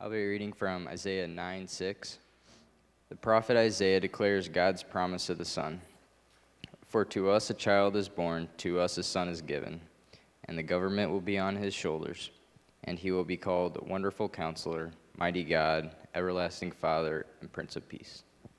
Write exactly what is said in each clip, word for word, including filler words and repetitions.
I'll be reading from Isaiah nine six. The prophet Isaiah declares God's promise of the Son. For to us a child is born, to us a son is given, and the government will be on his shoulders, and he will be called Wonderful Counselor, Mighty God, Everlasting Father, and Prince of Peace.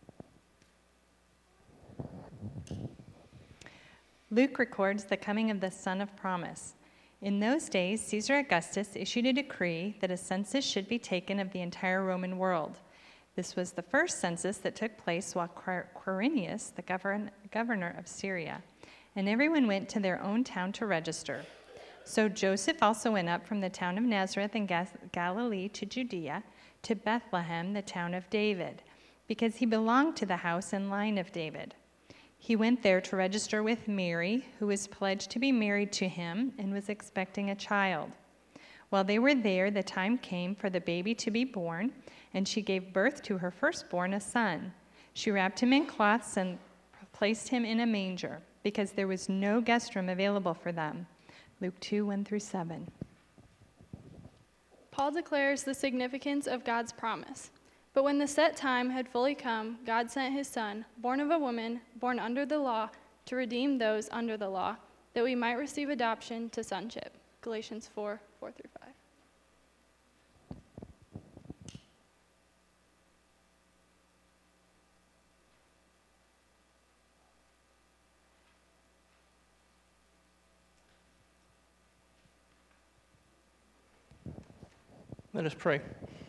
Luke records the coming of the Son of Promise. In those days, Caesar Augustus issued a decree that a census should be taken of the entire Roman world. This was the first census that took place while Quirinius, the govern- governor of Syria, and everyone went to their own town to register. So Joseph also went up from the town of Nazareth in Ga- Galilee to Judea, to Bethlehem, the town of David, because he belonged to the house and line of David. He went there to register with Mary, who was pledged to be married to him and was expecting a child. While they were there, the time came for the baby to be born, and she gave birth to her firstborn, a son. She wrapped him in cloths and placed him in a manger, because there was no guest room available for them. Luke two, one through seven. Paul declares the significance of God's promise. But when the set time had fully come, God sent his Son, born of a woman, born under the law, to redeem those under the law, that we might receive adoption to sonship. Galatians four, four through five. Let us pray.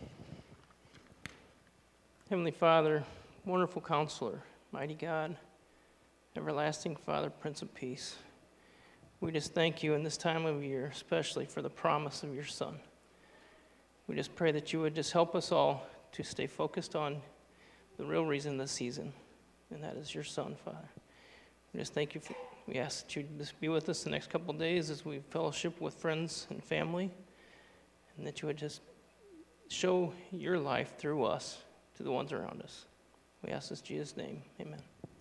Heavenly Father, wonderful Counselor, mighty God, everlasting Father, Prince of Peace, we just thank you in this time of year, especially for the promise of your Son. We just pray that you would just help us all to stay focused on the real reason of the season, and that is your Son, Father. We just thank you for, we ask that you just be with us the next couple of days as we fellowship with friends and family, and that you would just show your life through us to the ones around us. We ask this in Jesus' name. Amen.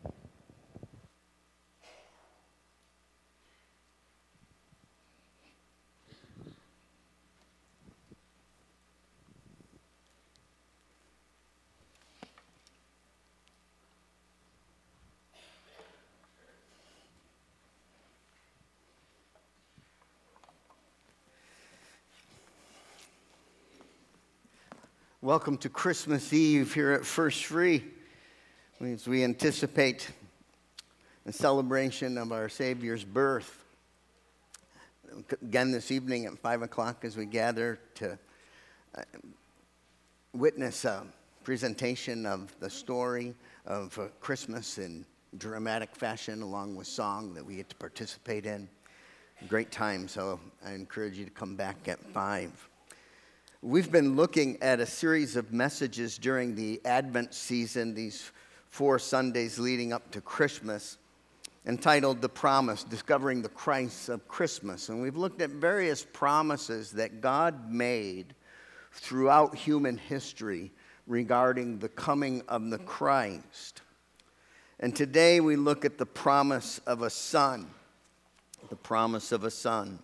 Welcome to Christmas Eve here at First Free, as we anticipate the celebration of our Savior's birth. Again this evening at five o'clock as we gather to uh, witness a presentation of the story of uh, Christmas in dramatic fashion along with song that we get to participate in. Great time, so I encourage you to come back at five. We've been looking at a series of messages during the Advent season, these four Sundays leading up to Christmas, entitled The Promise, Discovering the Christ of Christmas. And we've looked at various promises that God made throughout human history regarding the coming of the Christ. And today we look at the promise of a son, the promise of a son.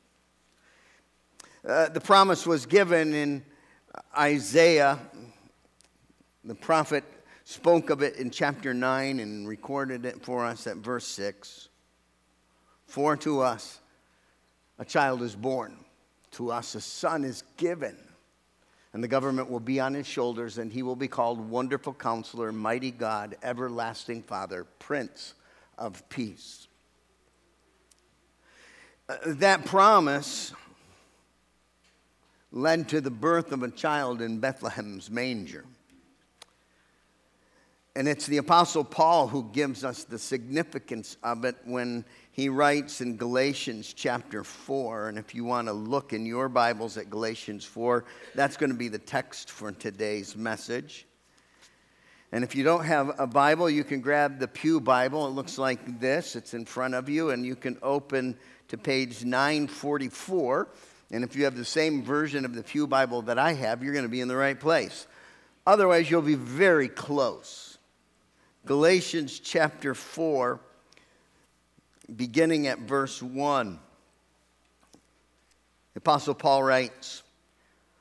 Uh, the promise was given in Isaiah. The prophet spoke of it in chapter nine and recorded it for us at verse six. For to us a child is born, to us a son is given, and the government will be on his shoulders, and he will be called Wonderful Counselor, Mighty God, Everlasting Father, Prince of Peace. Uh, that promise led to the birth of a child in Bethlehem's manger. And it's the Apostle Paul who gives us the significance of it when he writes in Galatians chapter four. And if you want to look in your Bibles at Galatians four, that's going to be the text for today's message. And if you don't have a Bible, you can grab the Pew Bible. It looks like this. It's in front of you, and you can open to page nine forty-four. And if you have the same version of the Pew Bible that I have, you're going to be in the right place. Otherwise, you'll be very close. Galatians chapter four, beginning at verse one. The Apostle Paul writes,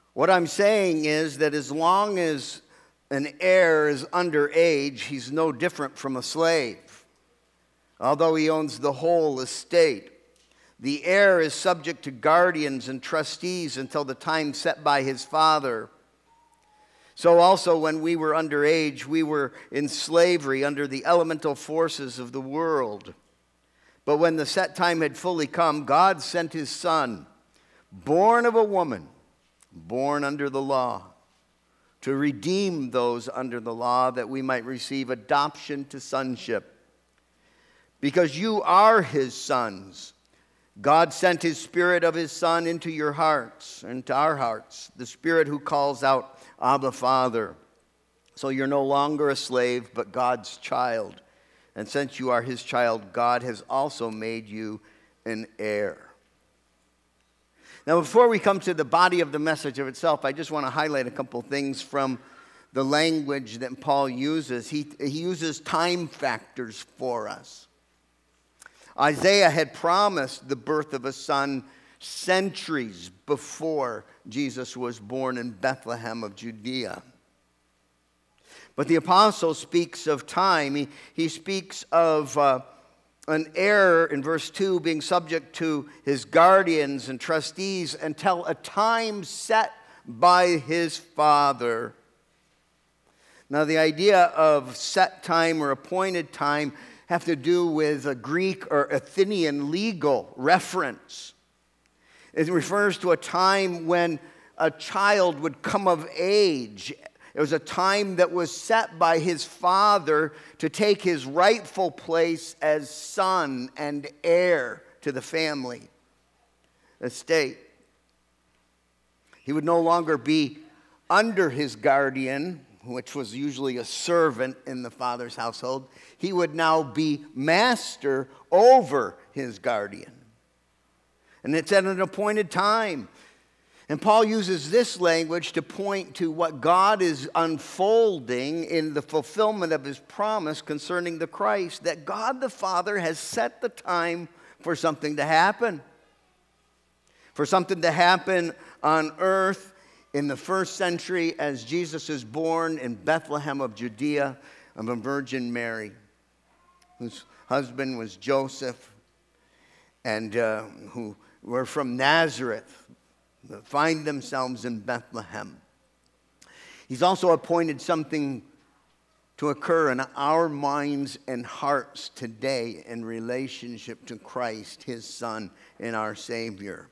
What I'm saying is that as long as an heir is underage, he's no different from a slave, although he owns the whole estate. The heir is subject to guardians and trustees until the time set by his father. So also when we were underage, we were in slavery under the elemental forces of the world. But when the set time had fully come, God sent his Son, born of a woman, born under the law, to redeem those under the law, that we might receive adoption to sonship. Because you are his sons, God sent his Spirit of his Son into your hearts, into our hearts, the Spirit who calls out, Abba, Father. So you're no longer a slave, but God's child. And since you are his child, God has also made you an heir. Now, before we come to the body of the message of itself, I just want to highlight a couple things from the language that Paul uses. He, he uses time factors for us. Isaiah had promised the birth of a son centuries before Jesus was born in Bethlehem of Judea. But the apostle speaks of time. He, he speaks of uh, an heir in verse two being subject to his guardians and trustees until a time set by his father. Now, the idea of set time or appointed time have to do with a Greek or Athenian legal reference. It refers to a time when a child would come of age. It was a time that was set by his father to take his rightful place as son and heir to the family estate. He would no longer be under his guardian, which was usually a servant in the father's household. He would now be master over his guardian. And it's at an appointed time. And Paul uses this language to point to what God is unfolding in the fulfillment of his promise concerning the Christ, that God the Father has set the time for something to happen. For something to happen on earth in the first century as Jesus is born in Bethlehem of Judea of a Virgin Mary, whose husband was Joseph, and uh, who were from Nazareth, find themselves in Bethlehem. He's also appointed something to occur in our minds and hearts today in relationship to Christ, his Son and our Savior.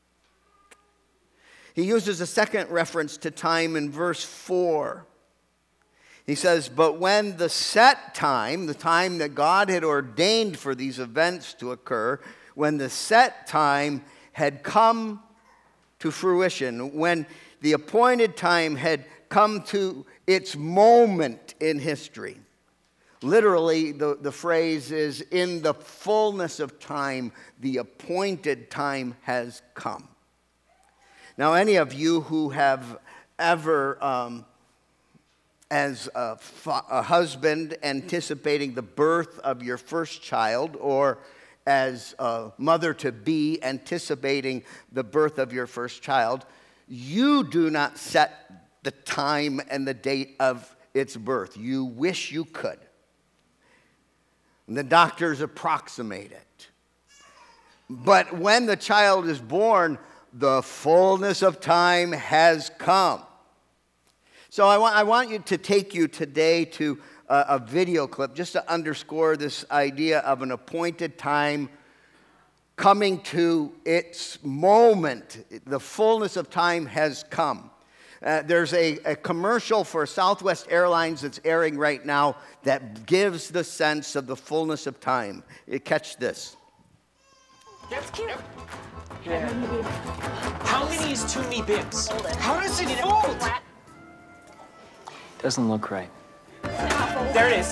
He uses a second reference to time in verse four. He says, but when the set time, the time that God had ordained for these events to occur, when the set time had come to fruition, when the appointed time had come to its moment in history. Literally, the, the phrase is, in the fullness of time, the appointed time has come. Now, any of you who have ever, um, as a, fa- a husband anticipating the birth of your first child, or as a mother-to-be anticipating the birth of your first child, you do not set the time and the date of its birth. You wish you could. And the doctors approximate it. But when the child is born, the fullness of time has come. So I want, I want you to take you today to a, a video clip just to underscore this idea of an appointed time coming to its moment. The fullness of time has come. Uh, there's a, a commercial for Southwest Airlines that's airing right now that gives the sense of the fullness of time. You catch this. That's cute. Yeah. How many is too many bibs? How does it fold? Doesn't look right. There it is.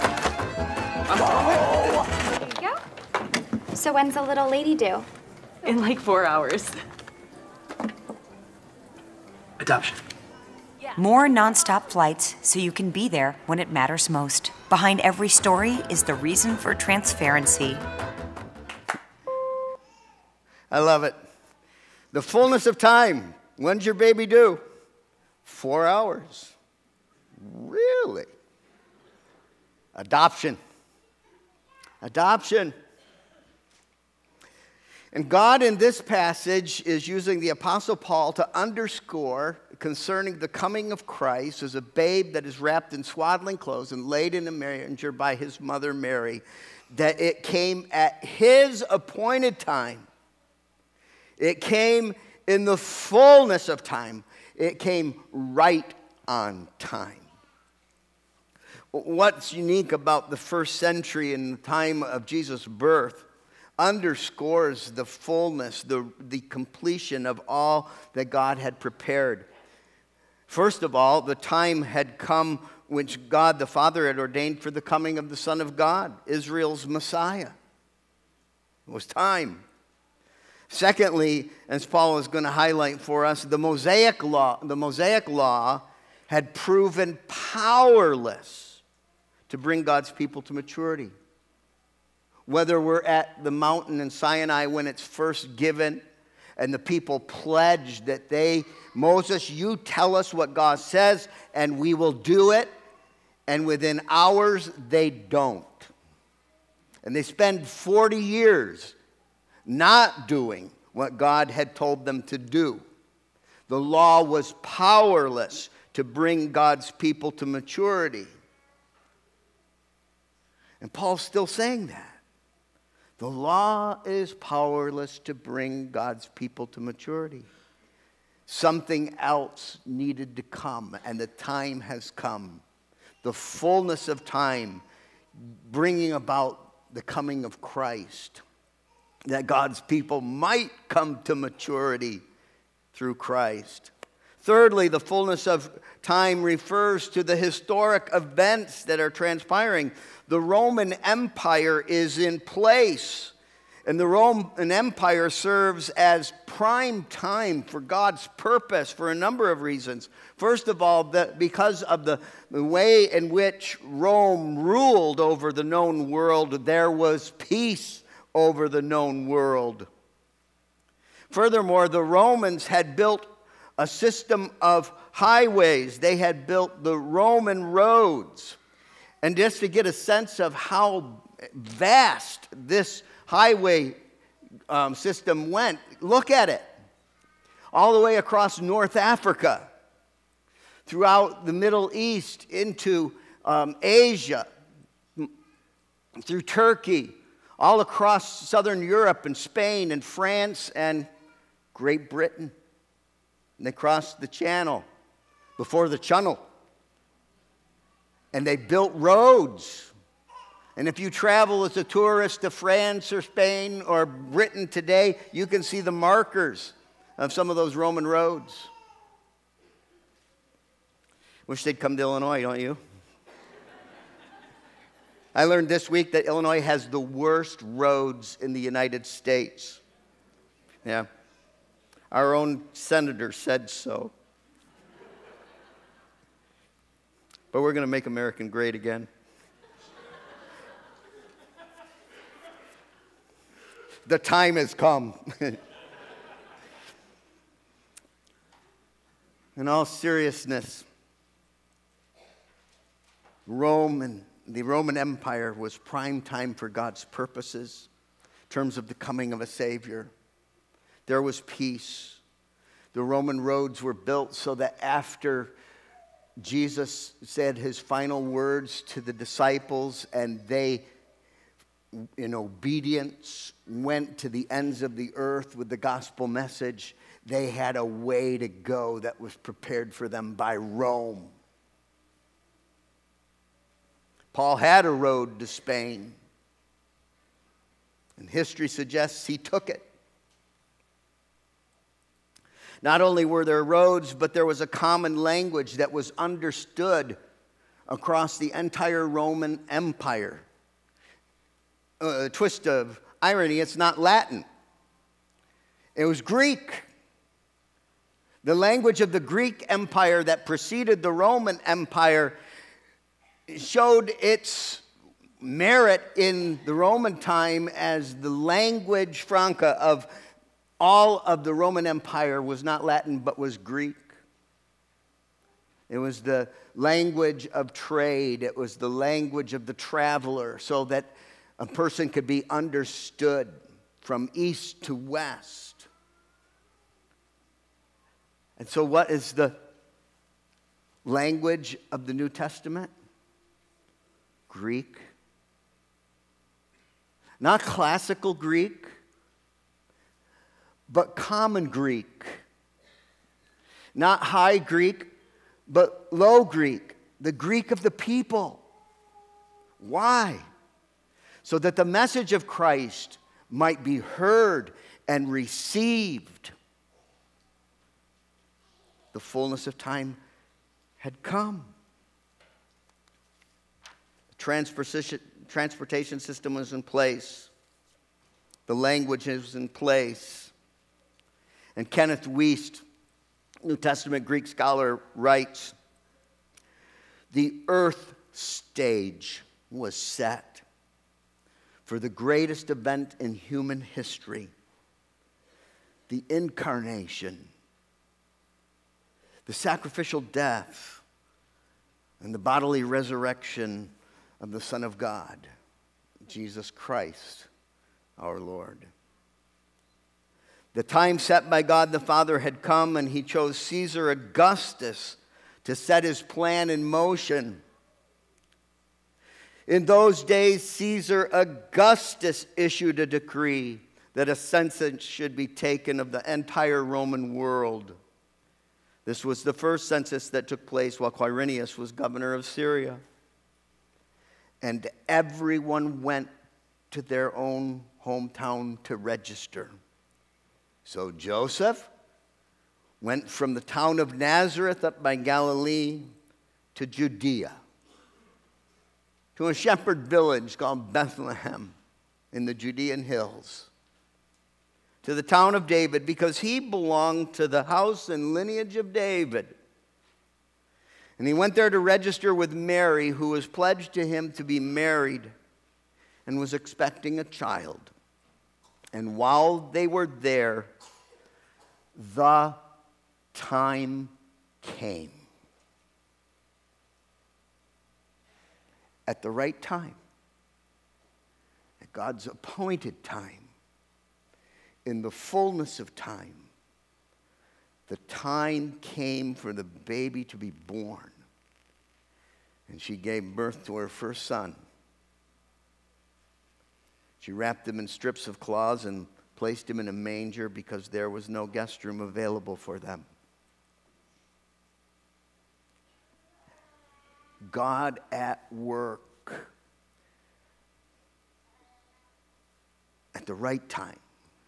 There you go. So when's the little lady due? In like four hours. Adoption. More nonstop flights so you can be there when it matters most. Behind every story is the reason for transparency. I love it. The fullness of time. When's your baby due? Four hours. Really? Adoption. Adoption. And God in this passage is using the Apostle Paul to underscore concerning the coming of Christ as a babe that is wrapped in swaddling clothes and laid in a manger by his mother Mary, that it came at his appointed time. It came in the fullness of time. It came right on time. What's unique about the first century and the time of Jesus' birth underscores the fullness, the, the completion of all that God had prepared. First of all, the time had come which God the Father had ordained for the coming of the Son of God, Israel's Messiah. It was time. Secondly, as Paul is going to highlight for us, the Mosaic law, the Mosaic law had proven powerless to bring God's people to maturity. Whether we're at the mountain in Sinai when it's first given and the people pledged that they, Moses, you tell us what God says and we will do it. And within hours, they don't. And they spend forty years not doing what God had told them to do. The law was powerless to bring God's people to maturity. And Paul's still saying that. The law is powerless to bring God's people to maturity. Something else needed to come, and the time has come. The fullness of time, bringing about the coming of Christ, that God's people might come to maturity through Christ. Thirdly, the fullness of time refers to the historic events that are transpiring. The Roman Empire is in place, and the Roman Empire serves as prime time for God's purpose for a number of reasons. First of all, the, because of the, the way in which Rome ruled over the known world, there was peace over the known world. Furthermore, the Romans had built a system of highways. They had built the Roman roads. And just to get a sense of how vast this highway um, system went, look at it. All the way across North Africa, throughout the Middle East, into um, Asia, through Turkey, all across southern Europe and Spain and France and Great Britain. And they crossed the channel before the channel. And they built roads. And if you travel as a tourist to France or Spain or Britain today, you can see the markers of some of those Roman roads. Wish they'd come to Illinois, don't you? I learned this week that Illinois has the worst roads in the United States. Yeah. Our own senator said so. But we're going to make America great again. The time has come. In all seriousness, Rome and the Roman Empire was prime time for God's purposes in terms of the coming of a Savior. There was peace. The Roman roads were built so that after Jesus said his final words to the disciples and they, in obedience, went to the ends of the earth with the gospel message, they had a way to go that was prepared for them by Rome. Paul had a road to Spain, and history suggests he took it. Not only were there roads, but there was a common language that was understood across the entire Roman Empire. A twist of irony, it's not Latin. It was Greek. The language of the Greek Empire that preceded the Roman Empire showed its merit in the Roman time as the language franca of all of the Roman Empire was not Latin but was Greek. It was the language of trade. It was the language of the traveler, so that a person could be understood from east to west. And so what is the language of the New Testament? Greek. Not classical Greek, but common Greek. Not high Greek, but low Greek, the Greek of the people. Why? So that the message of Christ might be heard and received. The fullness of time had come. The transportation, transportation system was in place. The language was in place. And Kenneth Wuest, New Testament Greek scholar, writes, the earth stage was set for the greatest event in human history, the incarnation, the sacrificial death, and the bodily resurrection of the Son of God, Jesus Christ, our Lord. The time set by God the Father had come, and he chose Caesar Augustus to set his plan in motion. In those days, Caesar Augustus issued a decree that a census should be taken of the entire Roman world. This was the first census that took place while Quirinius was governor of Syria. And everyone went to their own hometown to register. So Joseph went from the town of Nazareth up by Galilee to Judea, to a shepherd village called Bethlehem in the Judean hills, to the town of David, because he belonged to the house and lineage of David. And he went there to register with Mary, who was pledged to him to be married and was expecting a child. And while they were there, the time came. At the right time, at God's appointed time, in the fullness of time, the time came for the baby to be born. And she gave birth to her first son. She wrapped him in strips of cloths and placed him in a manger because there was no guest room available for them. God at work at the right time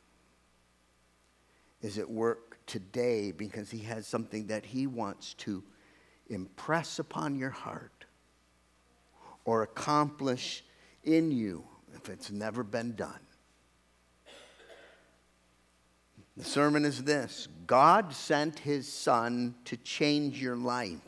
is at work today, because he has something that he wants to impress upon your heart or accomplish in you if it's never been done. The sermon is this: God sent his Son to change your life.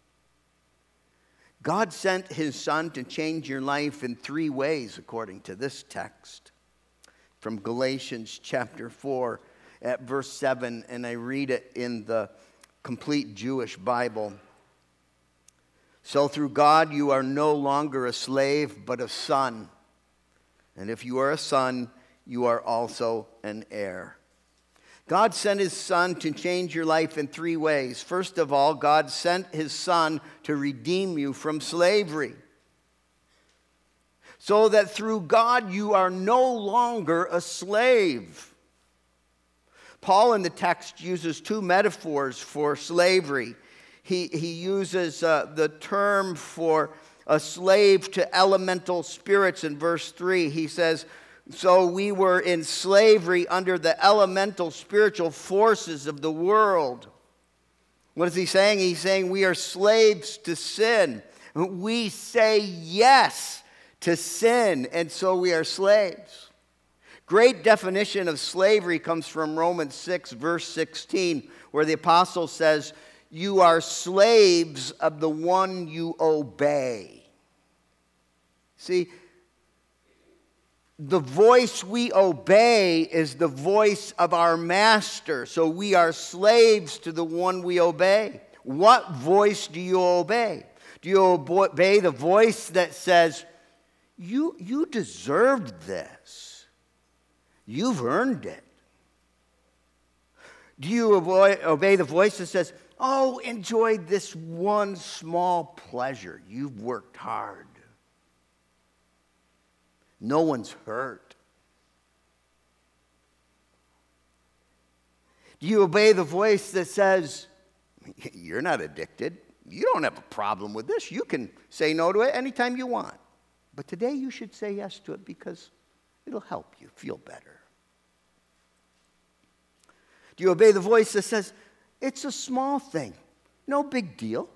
God sent his Son to change your life in three ways, according to this text from Galatians chapter four at verse seven, and I read it in the Complete Jewish Bible. So through God you are no longer a slave, but a son. And if you are a son, you are also an heir. God sent his Son to change your life in three ways. First of all, God sent his Son to redeem you from slavery, so that through God you are no longer a slave. Paul in the text uses two metaphors for slavery. He, he uses uh, the term for a slave to elemental spirits in verse three. He says, so we were in slavery under the elemental spiritual forces of the world. What is he saying? He's saying we are slaves to sin. We say yes to sin, and so we are slaves. Great definition of slavery comes from Romans six, verse sixteen, where the apostle says, you are slaves of the one you obey. See, the voice we obey is the voice of our master. So we are slaves to the one we obey. What voice do you obey? Do you obey the voice that says, you, you deserved this. You've earned it? Do you avoid, obey the voice that says, oh, enjoy this one small pleasure. You've worked hard. No one's hurt. Do you obey the voice that says, you're not addicted. You don't have a problem with this. You can say no to it anytime you want. But today you should say yes to it because it'll help you feel better. Do you obey the voice that says, it's a small thing, no big deal?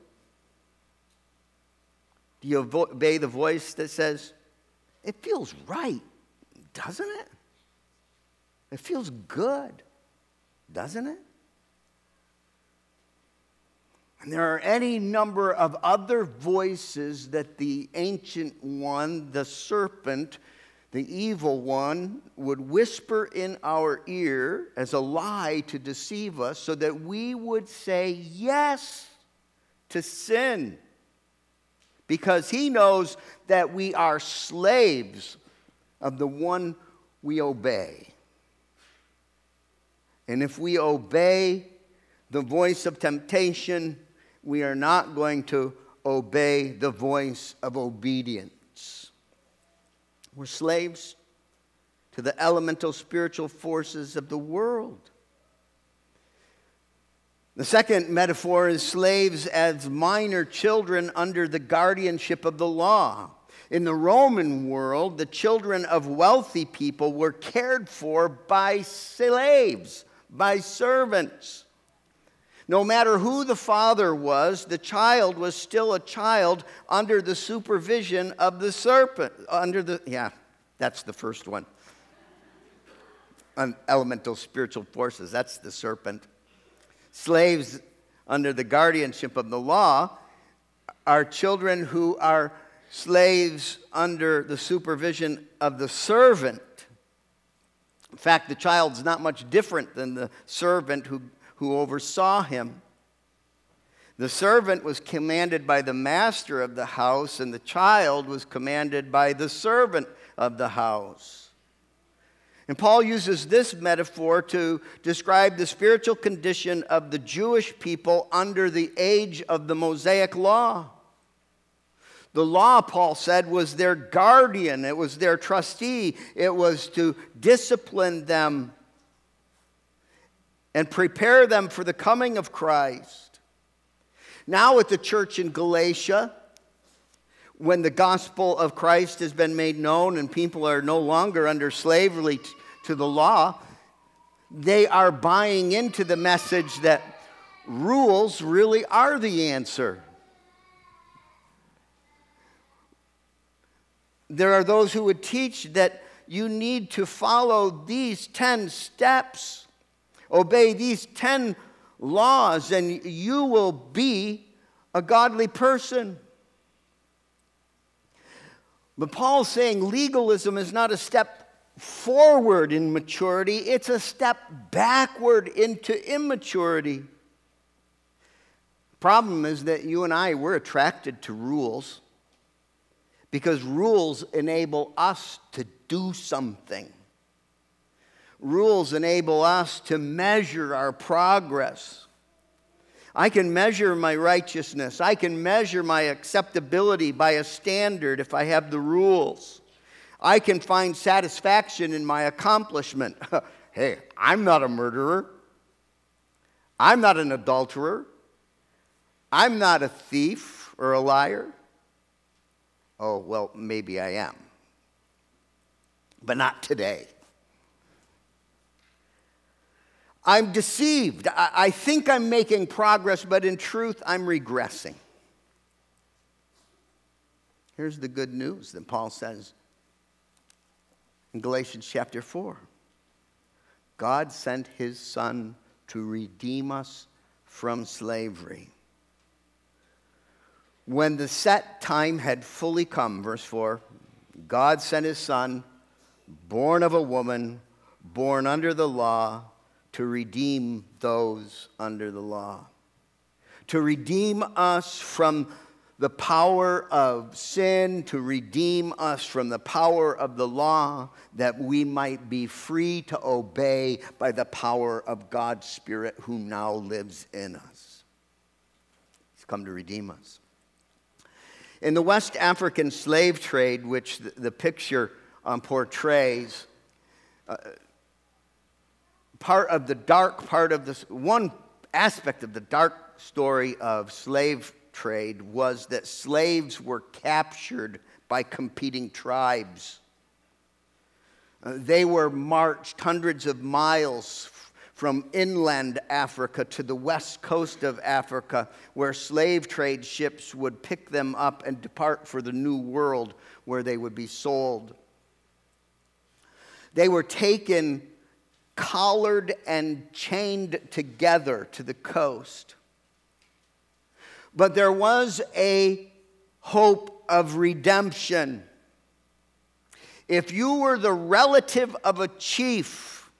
Do you obey the voice that says, it feels right, doesn't it? It feels good, doesn't it? And there are any number of other voices that the ancient one, the serpent, the evil one, would whisper in our ear as a lie to deceive us so that we would say yes to sin. Because he knows that we are slaves of the one we obey. And if we obey the voice of temptation, we are not going to obey the voice of obedience. We're slaves to the elemental spiritual forces of the world. The second metaphor is slaves as minor children under the guardianship of the law. In the Roman world, the children of wealthy people were cared for by slaves, by servants. No matter who the father was, the child was still a child under the supervision of the serpent. Under the, yeah, that's the first one. Um, elemental spiritual forces, that's the serpent. Slaves under the guardianship of the law are children who are slaves under the supervision of the servant. In fact, the child's not much different than the servant who who oversaw him. The servant was commanded by the master of the house, and the child was commanded by the servant of the house. And Paul uses this metaphor to describe the spiritual condition of the Jewish people under the age of the Mosaic law. The law, Paul said, was their guardian. It was their trustee. It was to discipline them and prepare them for the coming of Christ. Now at the church in Galatia, when the gospel of Christ has been made known and people are no longer under slavery to the law, they are buying into the message that rules really are the answer. There are those who would teach that you need to follow these ten steps. Obey these ten laws, and you will be a godly person. But Paul's saying legalism is not a step forward in maturity, it's a step backward into immaturity. Problem is that you and I, we're attracted to rules because rules enable us to do something. Rules enable us to measure our progress. I can measure my righteousness. I can measure my acceptability by a standard if I have the rules. I can find satisfaction in my accomplishment. Hey, I'm not a murderer. I'm not an adulterer. I'm not a thief or a liar. Oh, well, maybe I am. But not today. I'm deceived. I, I think I'm making progress, but in truth, I'm regressing. Here's the good news that Paul says in Galatians chapter four. God sent his Son to redeem us from slavery. When the set time had fully come, verse four, God sent his Son, born of a woman, born under the law, to redeem those under the law, to redeem us from the power of sin, to redeem us from the power of the law, that we might be free to obey by the power of God's Spirit who now lives in us. He's come to redeem us. In the West African slave trade, which the, the picture um, portrays, uh, part of the dark part of this, one aspect of the dark story of slave trade was that slaves were captured by competing tribes. Uh, they were marched hundreds of miles f- from inland Africa to the west coast of Africa, where slave trade ships would pick them up and depart for the New World, where they would be sold. They were taken, collared and chained together to the coast. But there was a hope of redemption. If you were the relative of a chief,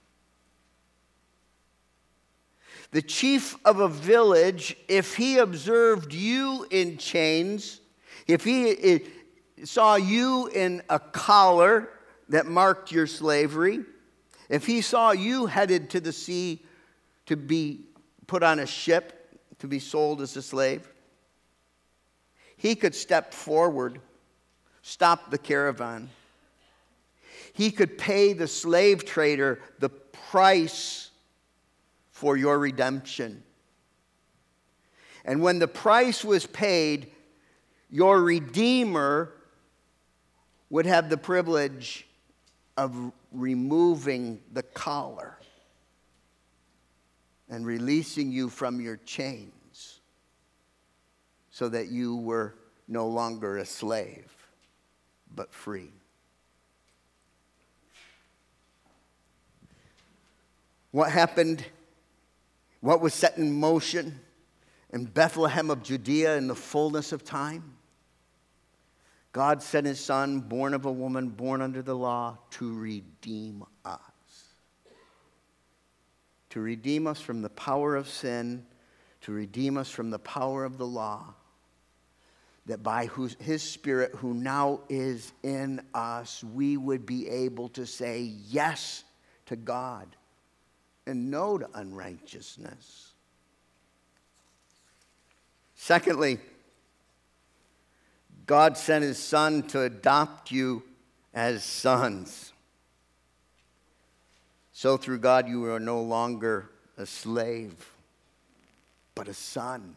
the chief of a village, if he observed you in chains, if he saw you in a collar that marked your slavery, if he saw you headed to the sea to be put on a ship to be sold as a slave, he could step forward, stop the caravan. He could pay the slave trader the price for your redemption. And when the price was paid, your redeemer would have the privilege of removing the collar and releasing you from your chains, so that you were no longer a slave, but free. What happened, what was set in motion in Bethlehem of Judea in the fullness of time? God sent his Son, born of a woman, born under the law, to redeem us. To redeem us from the power of sin, to redeem us from the power of the law, that by whose, his Spirit who now is in us, we would be able to say yes to God and no to unrighteousness. Secondly, God sent his Son to adopt you as sons. So through God you are no longer a slave, but a son.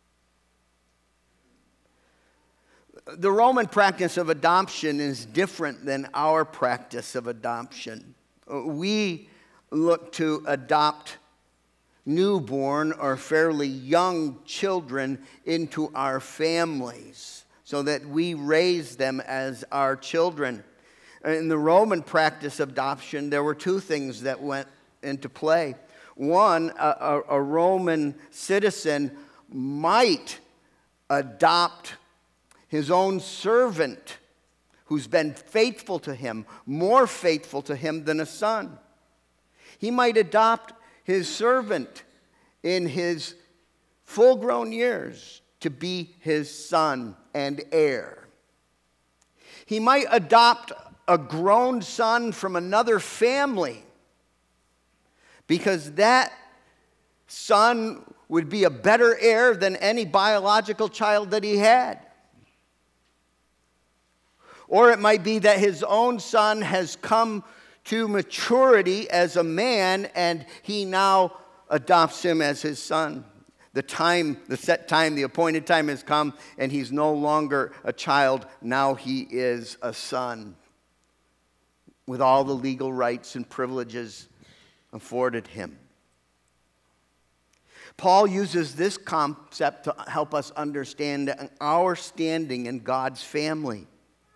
The Roman practice of adoption is different than our practice of adoption. We look to adopt newborn or fairly young children into our families so that we raise them as our children. In the Roman practice of adoption, there were two things that went into play. One, a, a, a Roman citizen might adopt his own servant who's been faithful to him, more faithful to him than a son. He might adopt his servant in his full-grown years to be his son and heir. He might adopt a grown son from another family because that son would be a better heir than any biological child that he had. Or it might be that his own son has come to maturity as a man and he now adopts him as his son. The time, the set time, the appointed time has come and he's no longer a child. Now he is a son with all the legal rights and privileges afforded him. Paul uses this concept to help us understand our standing in God's family.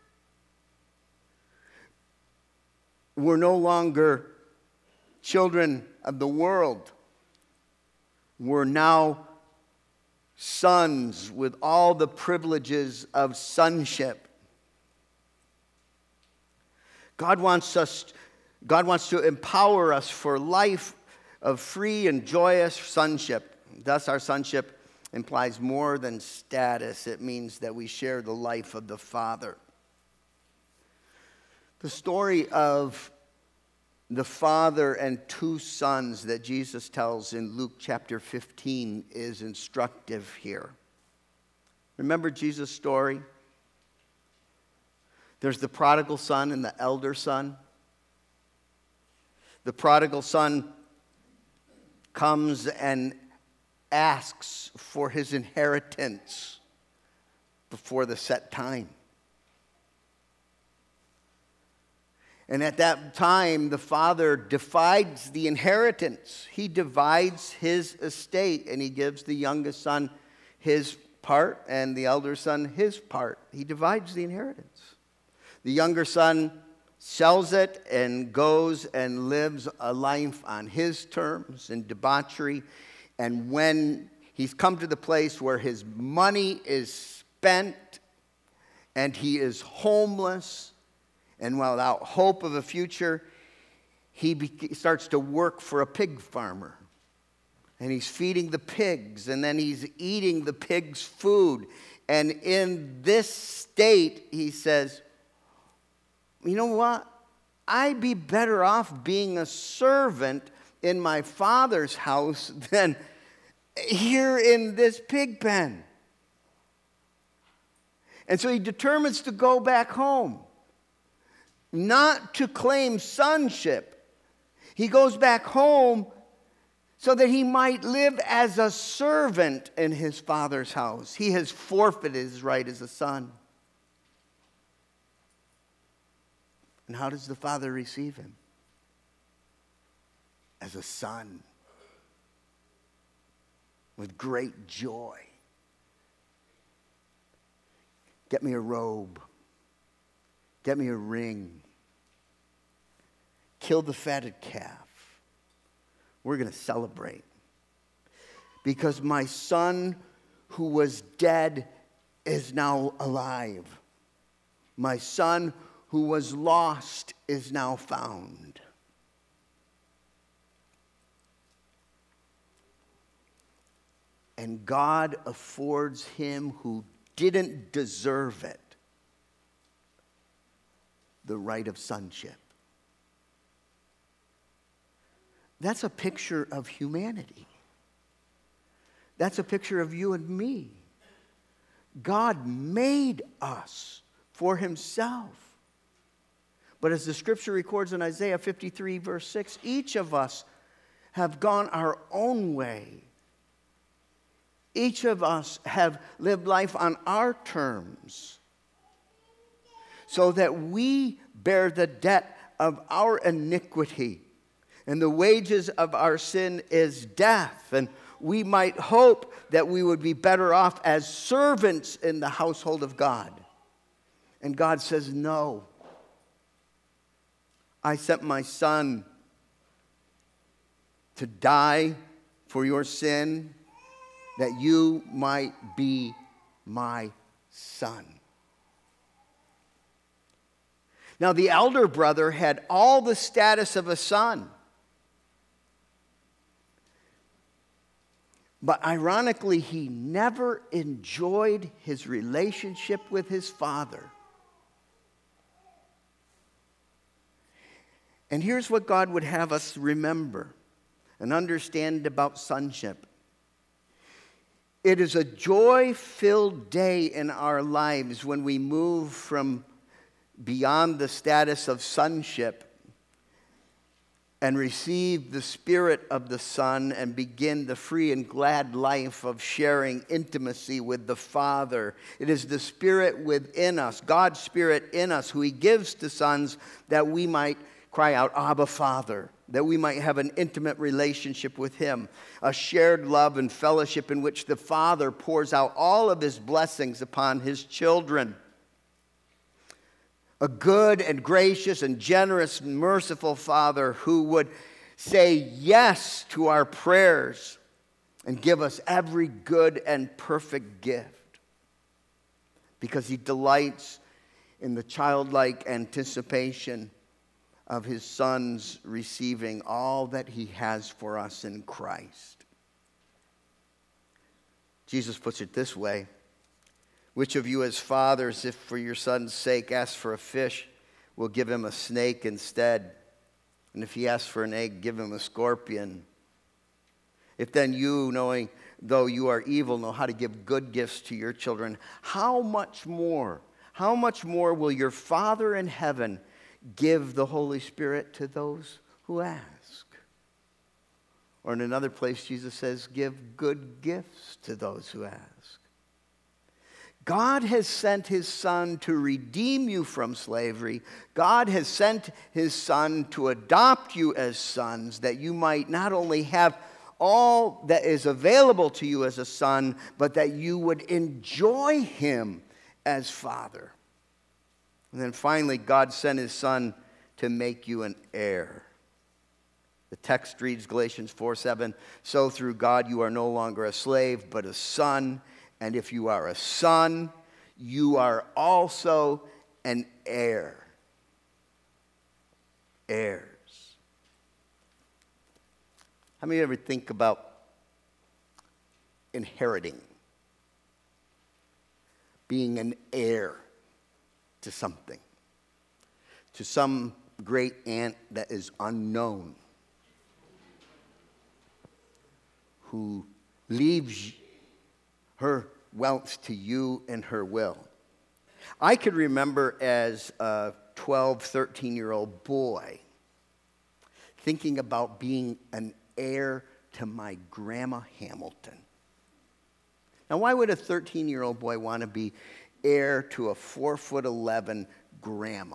We're no longer children of the world. We're now sons with all the privileges of sonship. God wants us, God wants to empower us for life of free and joyous sonship. Thus, our sonship implies more than status. It means that we share the life of the Father. The story of the father and two sons that Jesus tells in Luke chapter fifteen is instructive here. Remember Jesus' story? There's the prodigal son and the elder son. The prodigal son comes and asks for his inheritance before the set time. And at that time, the father divides the inheritance. He divides his estate, and he gives the youngest son his part and the elder son his part. He divides the inheritance. The younger son sells it and goes and lives a life on his terms in debauchery. And when he's come to the place where his money is spent and he is homeless and without hope of a future, he be- starts to work for a pig farmer. And he's feeding the pigs, and then he's eating the pigs' food. And in this state, he says, you know what? I'd be better off being a servant in my father's house than here in this pig pen. And so he determines to go back home, not to claim sonship. He goes back home so that he might live as a servant in his father's house. He has forfeited his right as a son. And how does the father receive him? As a son, with great joy. Get me a robe. Get me a ring. Kill the fatted calf. We're going to celebrate. Because my son who was dead is now alive. My son who was lost is now found. And God affords him who didn't deserve it the right of sonship. That's a picture of humanity. That's a picture of you and me. God made us for himself. But as the scripture records in Isaiah fifty-three, verse six, each of us have gone our own way. Each of us have lived life on our terms, so that we bear the debt of our iniquity. And the wages of our sin is death. And we might hope that we would be better off as servants in the household of God. And God says, no. I sent my son to die for your sin, that you might be my son. Now, the elder brother had all the status of a son. But ironically, he never enjoyed his relationship with his father. And here's what God would have us remember and understand about sonship. It is a joy-filled day in our lives when we move from beyond the status of sonship and receive the Spirit of the Son and begin the free and glad life of sharing intimacy with the Father. It is the Spirit within us, God's Spirit in us, who he gives to sons that we might cry out, Abba, Father, that we might have an intimate relationship with him, a shared love and fellowship in which the Father pours out all of his blessings upon his children. A good and gracious and generous and merciful Father who would say yes to our prayers and give us every good and perfect gift, because he delights in the childlike anticipation of his sons receiving all that he has for us in Christ. Jesus puts it this way: which of you as fathers, if for your son's sake asks for a fish, will give him a snake instead? And if he asks for an egg, give him a scorpion. If then you, knowing though you are evil, know how to give good gifts to your children, how much more, how much more will your Father in heaven give the Holy Spirit to those who ask? Or in another place, Jesus says, give good gifts to those who ask. God has sent his Son to redeem you from slavery. God has sent his Son to adopt you as sons, that you might not only have all that is available to you as a son, but that you would enjoy him as Father. And then finally, God sent his Son to make you an heir. The text reads, Galatians four seven, so through God you are no longer a slave, but a son. And if you are a son, you are also an heir. Heirs. How many of you ever think about inheriting? Being an heir to something. To some great aunt that is unknown, who leaves her wealth to you in her will. I could remember as a twelve, thirteen-year-old boy thinking about being an heir to my Grandma Hamilton. Now, why would a thirteen-year-old boy want to be heir to a four foot eleven grandma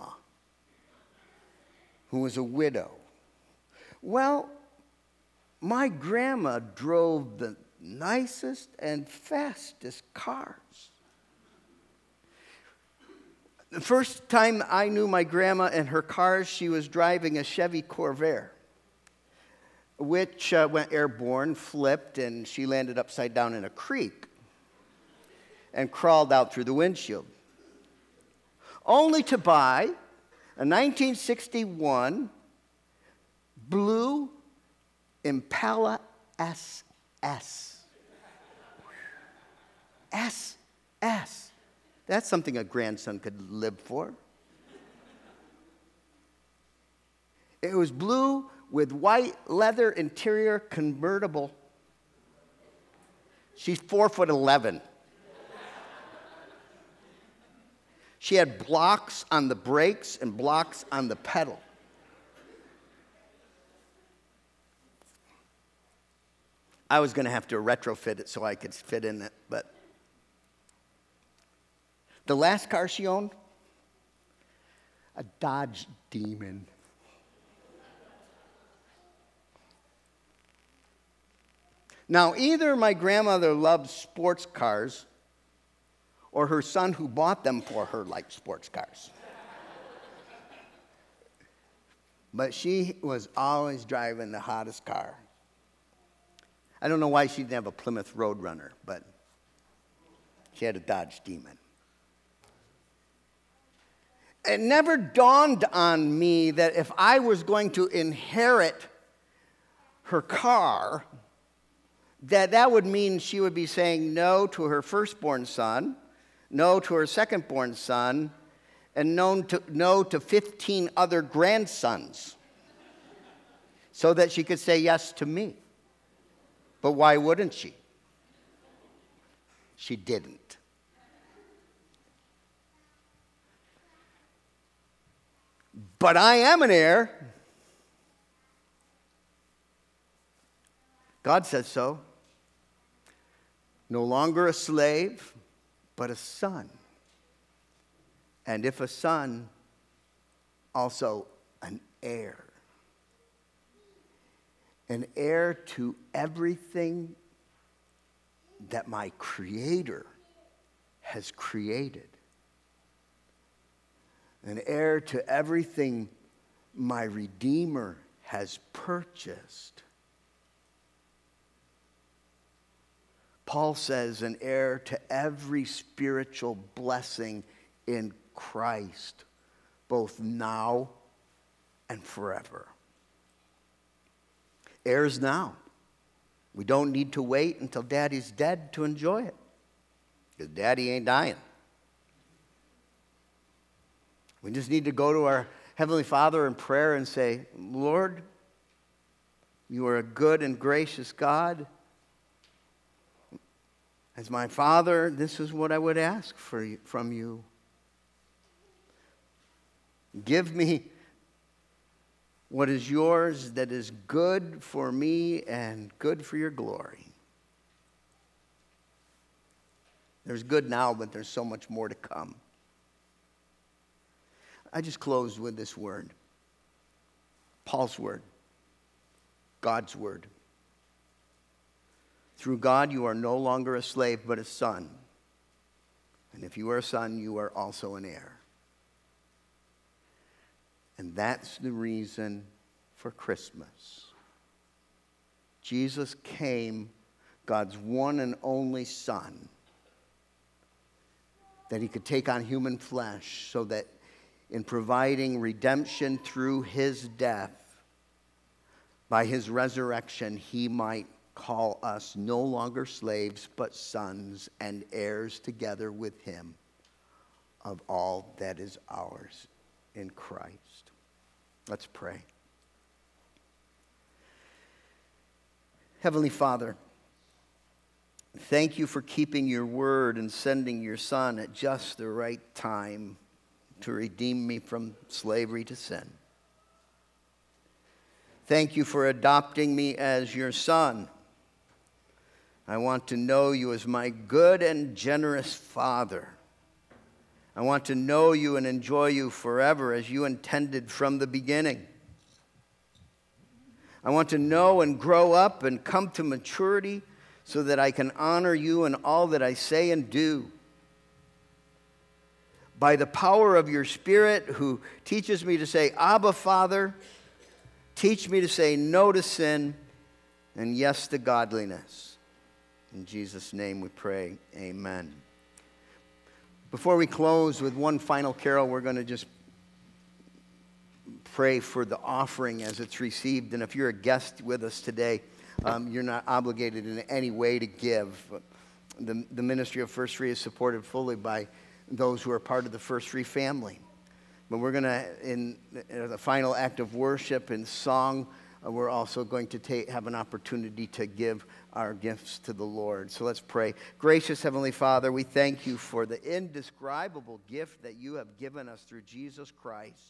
who was a widow? Well, my grandma drove the nicest and fastest cars. The first time I knew my grandma and her cars, she was driving a Chevy Corvair, which uh, went airborne, flipped, and she landed upside down in a creek and crawled out through the windshield. Only to buy a nineteen sixty-one blue Impala S S. S S. That's something a grandson could live for. It was blue with white leather interior, convertible. She's four foot eleven. She had blocks on the brakes and blocks on the pedal. I was going to have to retrofit it so I could fit in it, but the last car she owned, a Dodge Demon. Now, either my grandmother loved sports cars or her son who bought them for her liked sports cars. But she was always driving the hottest car. I don't know why she didn't have a Plymouth Roadrunner, but she had a Dodge Demon. It never dawned on me that if I was going to inherit her car, that that would mean she would be saying no to her firstborn son, no to her secondborn son, and no to, no to fifteen other grandsons, so that she could say yes to me. But why wouldn't she? She didn't. But I am an heir. God says so. No longer a slave, but a son. And if a son, also an heir. An heir to everything that my Creator has created. An heir to everything my Redeemer has purchased. Paul says an heir to every spiritual blessing in Christ, both now and forever. Heirs now. We don't need to wait until Daddy's dead to enjoy it, because Daddy ain't dying. We just need to go to our Heavenly Father in prayer and say, Lord, you are a good and gracious God. As my Father, this is what I would ask for you, from you. Give me what is yours that is good for me and good for your glory. There's good now, but there's so much more to come. I just closed with this word. Paul's word. God's word. Through God, you are no longer a slave, but a son. And if you are a son, you are also an heir. And that's the reason for Christmas. Jesus came, God's one and only Son, that he could take on human flesh so that in providing redemption through his death, by his resurrection, he might call us no longer slaves, but sons and heirs together with him of all that is ours in Christ. Let's pray. Heavenly Father, thank you for keeping your word and sending your Son at just the right time to redeem me from slavery to sin. Thank you for adopting me as your son. I want to know you as my good and generous Father. I want to know you and enjoy you forever as you intended from the beginning. I want to know and grow up and come to maturity so that I can honor you in all that I say and do. By the power of your Spirit who teaches me to say, Abba, Father, teach me to say no to sin and yes to godliness. In Jesus' name we pray, amen. Before we close with one final carol, we're going to just pray for the offering as it's received. And if you're a guest with us today, um, you're not obligated in any way to give. The, the ministry of First Free is supported fully by those who are part of the First Free family. But we're going to, in, in the final act of worship and song, uh, we're also going to take, have an opportunity to give our gifts to the Lord. So let's pray. Gracious Heavenly Father, we thank you for the indescribable gift that you have given us through Jesus Christ.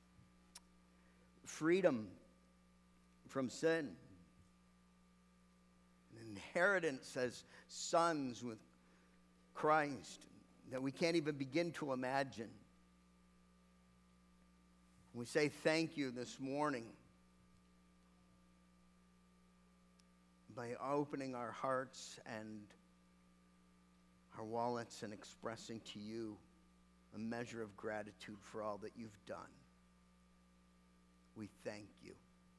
Freedom from sin. An inheritance as sons with Christ that we can't even begin to imagine. We say thank you this morning by opening our hearts and our wallets and expressing to you a measure of gratitude for all that you've done. We thank you.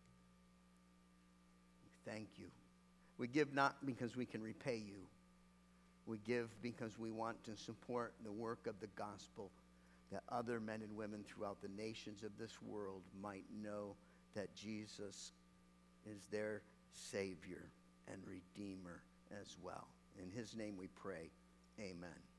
We thank you. We give not because we can repay you. We give because we want to support the work of the gospel, that other men and women throughout the nations of this world might know that Jesus is their Savior and Redeemer as well. In his name we pray, amen.